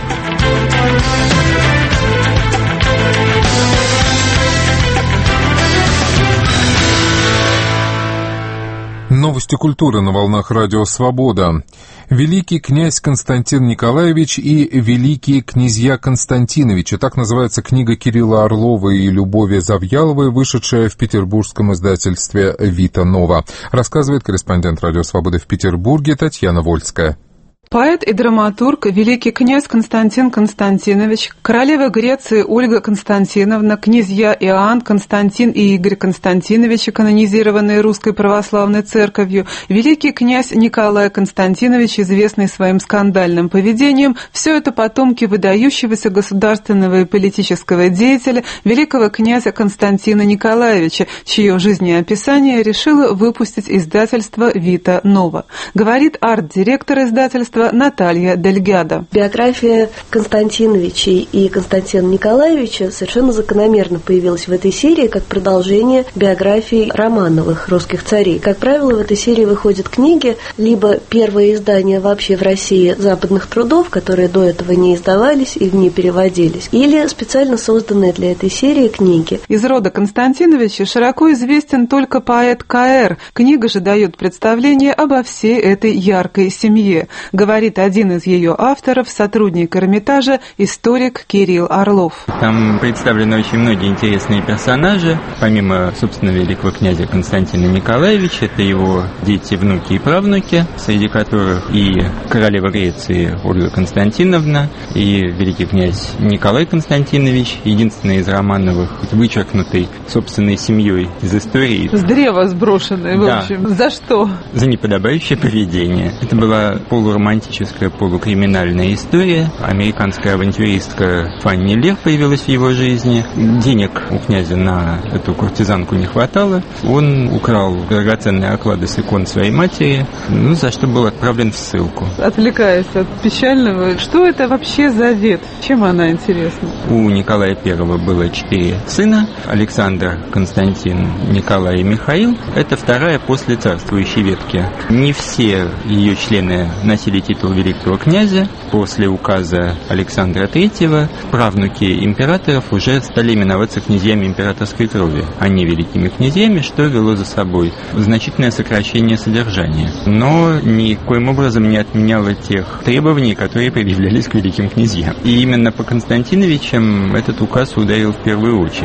Новости культуры на волнах радио «Свобода». Великий князь Константин Николаевич и великие князья Константиновичи. Так называется книга Кирилла Орлова и Любови Завьяловой, вышедшая в петербургском издательстве «Вита Нова». Рассказывает корреспондент радио «Свобода» в Петербурге Татьяна Вольская. Поэт и драматург, великий князь Константин Константинович, королева Греции Ольга Константиновна, князья Иоанн, Константин и Игорь Константиновичи, канонизированные Русской Православной Церковью, великий князь Николай Константинович, известный своим скандальным поведением, все это потомки выдающегося государственного и политического деятеля, великого князя Константина Николаевича, чье жизнеописание решило выпустить издательство «Вита Нова». Говорит арт-директор издательства Наталья Дельгядо. Биография Константиновичей и Константина Николаевича совершенно закономерно появилась в этой серии как продолжение биографий Романовых, русских царей. Как правило, в этой серии выходят книги, либо первое издание вообще в России западных трудов, которые до этого не издавались и не переводились, или специально созданные для этой серии книги. Из рода Константиновича широко известен только поэт К.Р. Книга же дает представление обо всей этой яркой семье. Говорит один из ее авторов, сотрудник Эрмитажа, историк Кирилл Орлов. Там представлены очень многие интересные персонажи. Помимо, собственно, великого князя Константина Николаевича, это его дети, внуки и правнуки, среди которых и королева Греции Ольга Константиновна, и великий князь Николай Константинович, единственный из Романовых, вычеркнутый собственной семьей из истории. С древа сброшенный, в общем. За что? За неподобающее поведение. Это была полуромантическая, полукриминальная история. Американская авантюристка Фанни Лев появилась в его жизни. Денег у князя на эту куртизанку не хватало. Он украл драгоценные оклады с икон своей матери, за что был отправлен в ссылку. Отвлекаясь от печального, что это вообще за ветвь? Чем она интересна? У Николая I было 4 сына. Александр, Константин, Николай и Михаил. Это вторая после царствующей ветки. Не все ее члены носили титул великого князя. После указа Александра III правнуки императоров уже стали именоваться князьями императорской крови, а не великими князьями, что вело за собой значительное сокращение содержания. Но никоим образом не отменяло тех требований, которые предъявлялись к великим князьям. И именно по Константиновичам этот указ ударил в первую очередь.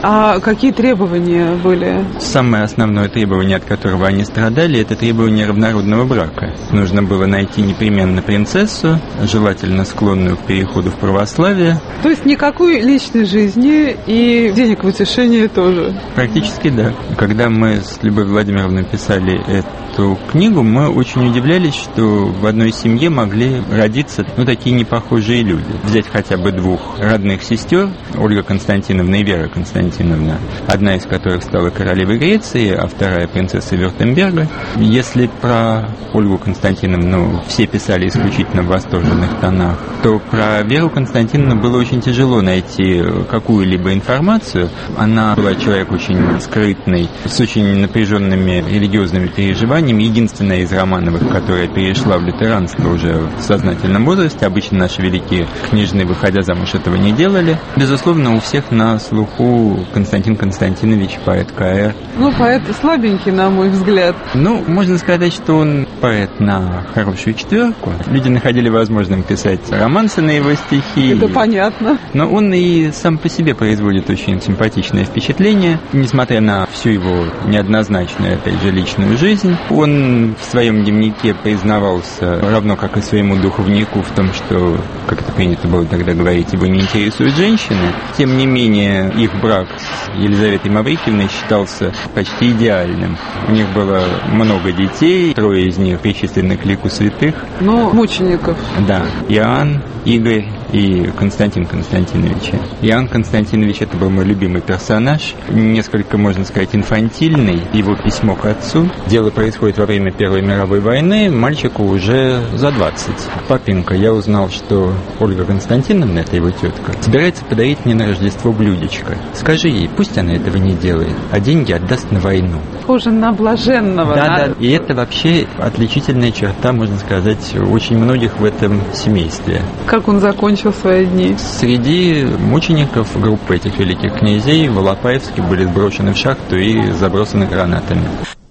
А какие требования были? Самое основное требование, от которого они страдали, это требование разнородного брака. Нужно было найти непременно принцессу, желательно склонную к переходу в православие. То есть никакой личной жизни и денег в утешение тоже? Практически да. Когда мы с Любовью Владимировной писали эту книгу, мы очень удивлялись, что в одной семье могли родиться такие непохожие люди. Взять хотя бы двух родных сестер, Ольга Константиновна и Вера Константиновна, одна из которых стала королевой Греции, а вторая принцесса Вюртемберга. Если про Ольгу Константиновну все писали исключительно в восторженных тонах, то про Веру Константиновну было очень тяжело найти какую-либо информацию. Она была человек очень скрытный, с очень напряженными религиозными переживаниями. Единственная из Романовых, которая перешла в лютеранство уже в сознательном возрасте. Обычно наши великие княжны, выходя замуж, этого не делали. Безусловно, у всех на слуху Константин Константинович, поэт КР. Поэт слабенький, на мой взгляд. Можно сказать, что он поэт на хорошую четверку. Люди находили возможным писать романсы на его стихи. Это понятно. Но он и сам по себе производит очень симпатичное впечатление. Несмотря на всю его неоднозначную, опять же, личную жизнь, он в своем дневнике признавался, равно как и своему духовнику, в том, что, как это принято было тогда говорить, его не интересуют женщины. Тем не менее, их брак с Елизаветой Маврикиевной считался почти идеальным. У них было много детей, 3 из них причислены к лику святых. Мучеников. Да. Иоанн, Игорь и Константин Константинович. Иоанн Константинович — это был мой любимый персонаж, несколько, можно сказать, инфантильный. Его письмо к отцу. Дело происходит во время Первой мировой войны, мальчику уже за 20. Папенька, я узнал, что Ольга Константиновна, это его тетка, собирается подарить мне на Рождество блюдечко. Скажи ей, пусть она этого не делает, а деньги отдаст на войну. Похоже на блаженного. Да. И это вообще отличительная черта, можно сказать, очень многих в этом семействе. Как он закончил свои дни? Среди мучеников группы этих великих князей в Алапаевске были сброшены в шахту и забросаны гранатами.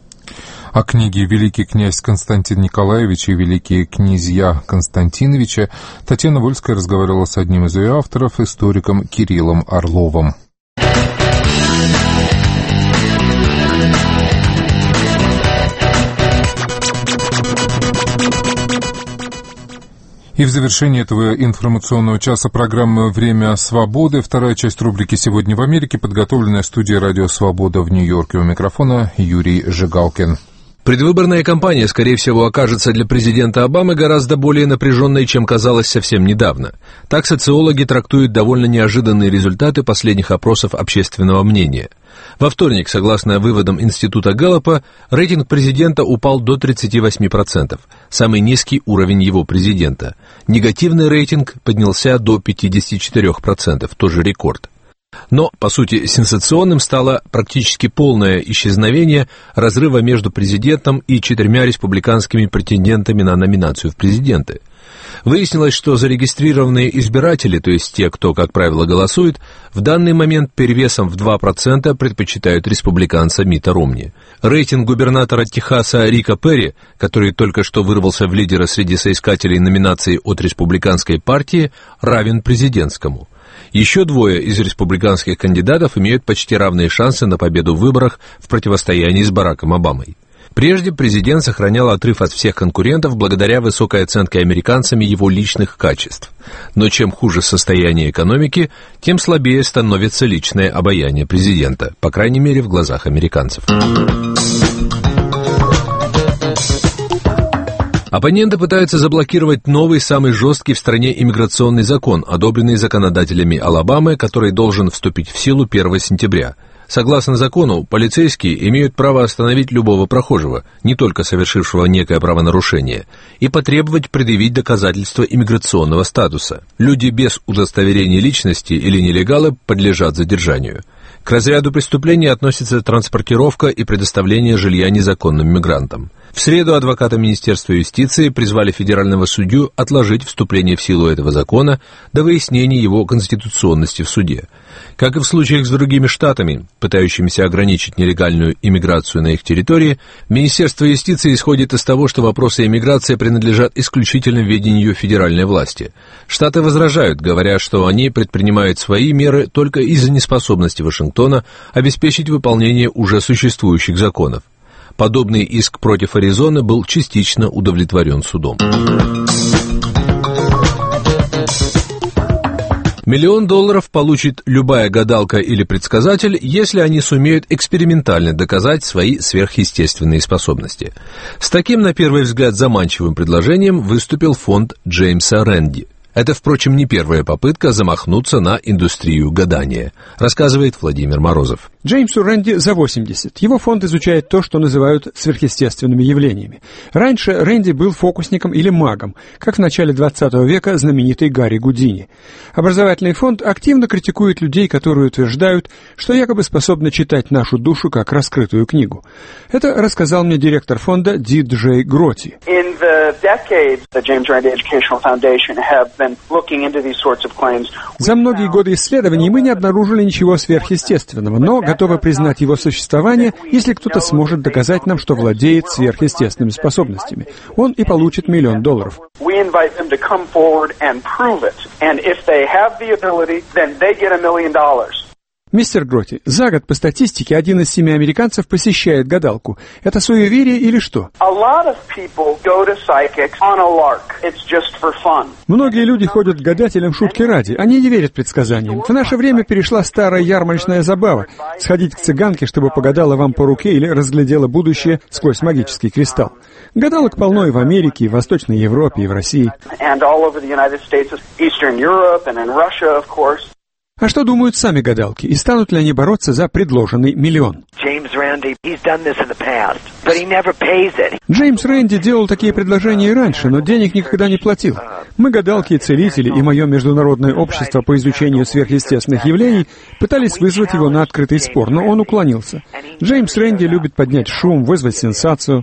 О книге «Великий князь Константин Николаевич» и «Великие князья Константиновича» Татьяна Вольская разговаривала с одним из ее авторов, историком Кириллом Орловым. И в завершении этого информационного часа программы «Время свободы» вторая часть рубрики «Сегодня в Америке», подготовленная студией «Радио Свобода» в Нью-Йорке. У микрофона Юрий Жигалкин. Предвыборная кампания, скорее всего, окажется для президента Обамы гораздо более напряженной, чем казалось совсем недавно. Так социологи трактуют довольно неожиданные результаты последних опросов общественного мнения. Во вторник, согласно выводам Института Гэллопа, рейтинг президента упал до 38%, самый низкий уровень его президента. Негативный рейтинг поднялся до 54%, тоже рекорд. Но, по сути, сенсационным стало практически полное исчезновение разрыва между президентом и 4 республиканскими претендентами на номинацию в президенты. Выяснилось, что зарегистрированные избиратели, то есть те, кто, как правило, голосует, в данный момент перевесом в 2% предпочитают республиканца Митта Ромни. Рейтинг губернатора Техаса Рика Перри, который только что вырвался в лидеры среди соискателей номинации от республиканской партии, равен президентскому. Еще 2 из республиканских кандидатов имеют почти равные шансы на победу в выборах в противостоянии с Бараком Обамой. Прежде президент сохранял отрыв от всех конкурентов благодаря высокой оценке американцами его личных качеств. Но чем хуже состояние экономики, тем слабее становится личное обаяние президента, по крайней мере в глазах американцев. Оппоненты пытаются заблокировать новый, самый жесткий в стране иммиграционный закон, одобренный законодателями Алабамы, который должен вступить в силу 1 сентября. Согласно закону, полицейские имеют право остановить любого прохожего, не только совершившего некое правонарушение, и потребовать предъявить доказательства иммиграционного статуса. Люди без удостоверения личности или нелегалы подлежат задержанию. К разряду преступлений относится транспортировка и предоставление жилья незаконным мигрантам. В среду адвокаты Министерства юстиции призвали федерального судью отложить вступление в силу этого закона до выяснения его конституционности в суде. Как и в случаях с другими штатами, пытающимися ограничить нелегальную иммиграцию на их территории, Министерство юстиции исходит из того, что вопросы иммиграции принадлежат исключительно ведению федеральной власти. Штаты возражают, говоря, что они предпринимают свои меры только из-за неспособности Вашингтона обеспечить выполнение уже существующих законов. Подобный иск против Аризоны был частично удовлетворен судом. $1 миллион получит любая гадалка или предсказатель, если они сумеют экспериментально доказать свои сверхъестественные способности. С таким, на первый взгляд, заманчивым предложением выступил фонд Джеймса Рэнди. Это, впрочем, не первая попытка замахнуться на индустрию гадания, рассказывает Владимир Морозов. Джеймсу Рэнди за 80. Его фонд изучает то, что называют сверхъестественными явлениями. Раньше Рэнди был фокусником или магом, как в начале 20 века знаменитый Гарри Гудини. Образовательный фонд активно критикует людей, которые утверждают, что якобы способны читать нашу душу как раскрытую книгу. Это рассказал мне директор фонда Ди Джей Гроти. За многие годы исследований мы не обнаружили ничего сверхъестественного, но готовы признать его существование, если кто-то сможет доказать нам, что владеет сверхъестественными способностями. Он и получит $1 миллион. Мистер Гроти, за год по статистике 1 из 7 американцев посещает гадалку. Это суеверие или что? Многие люди ходят к гадателям шутки ради. Они не верят предсказаниям. В наше время перешла старая ярмарочная забава — сходить к цыганке, чтобы погадала вам по руке или разглядела будущее сквозь магический кристалл. Гадалок полно и в Америке, и в Восточной Европе, и в России. А что думают сами гадалки? И станут ли они бороться за предложенный $1 миллион? Джеймс Рэнди делал такие предложения и раньше, но денег никогда не платил. Мы, гадалки и целители, и мое международное общество по изучению сверхъестественных явлений пытались вызвать его на открытый спор, но он уклонился. Джеймс Рэнди любит поднять шум, вызвать сенсацию.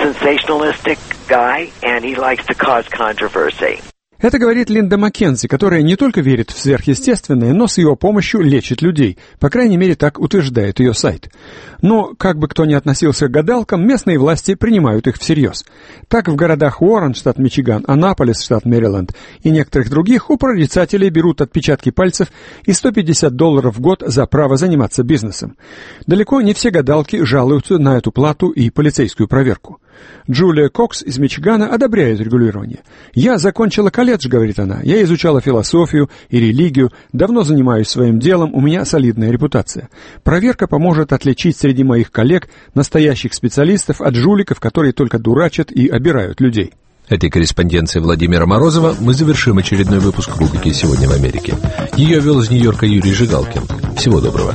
Это говорит Линда Маккензи, которая не только верит в сверхъестественное, но с его помощью лечит людей. По крайней мере, так утверждает ее сайт. Но, как бы кто ни относился к гадалкам, местные власти принимают их всерьез. Так в городах Уоррен, штат Мичиган, Аннаполис, штат Мэриленд и некоторых других у прорицателей берут отпечатки пальцев и $150 в год за право заниматься бизнесом. Далеко не все гадалки жалуются на эту плату и полицейскую проверку. Джулия Кокс из Мичигана одобряет регулирование. «Я закончила колледж», — говорит она. «Я изучала философию и религию, давно занимаюсь своим делом, у меня солидная репутация. Проверка поможет отличить среди моих коллег настоящих специалистов от жуликов, которые только дурачат и обирают людей». Этой корреспонденцией Владимира Морозова мы завершим очередной выпуск рубрики «Сегодня в Америке». Ее вел из Нью-Йорка Юрий Жигалкин. Всего доброго.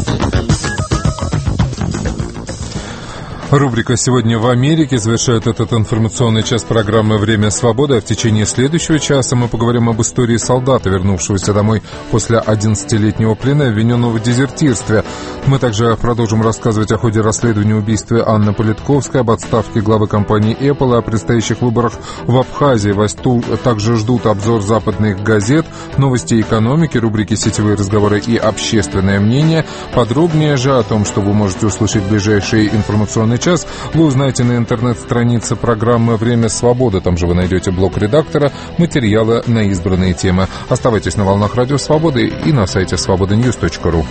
Рубрика «Сегодня в Америке» завершает этот информационный час программы «Время свободы». А в течение следующего часа мы поговорим об истории солдата, вернувшегося домой после 11-летнего плена, обвиненного в дезертирстве. Мы также продолжим рассказывать о ходе расследования убийства Анны Политковской, об отставке главы компании Apple, о предстоящих выборах в Абхазии. Вас также ждут обзор западных газет, новости экономики, рубрики «Сетевые разговоры» и «Общественное мнение». Подробнее же о том, что вы можете услышать в ближайшие информационные час, вы узнаете на интернет-странице программы «Время свободы». Там же вы найдете блог редактора, материалы на избранные темы. Оставайтесь на волнах Радио Свободы и на сайте svobodanews.ru.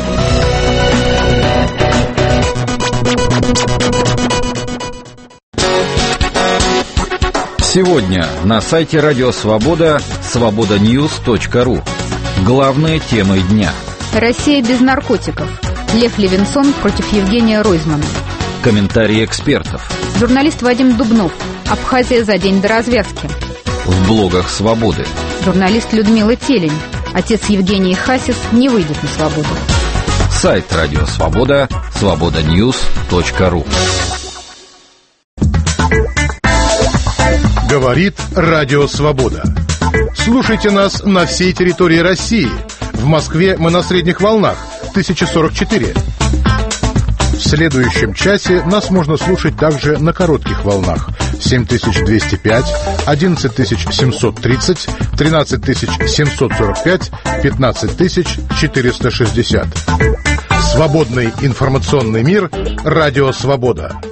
Сегодня на сайте Радио Свобода svobodanews.ru. Главные темы дня. Россия без наркотиков. Лев Левинсон против Евгения Ройзмана. Комментарии экспертов. Журналист Вадим Дубнов. Абхазия за день до развязки. В блогах «Свободы». Журналист Людмила Телень. Отец Евгений Хасис не выйдет на свободу. Сайт Радио Свобода svobodanews.ru. Говорит Радио Свобода. Слушайте нас на всей территории России. В Москве мы на средних волнах 1044. В следующем часе нас можно слушать также на коротких волнах: 7205, 11730, 13745, 15460. Свободный информационный мир. Радио «Свобода».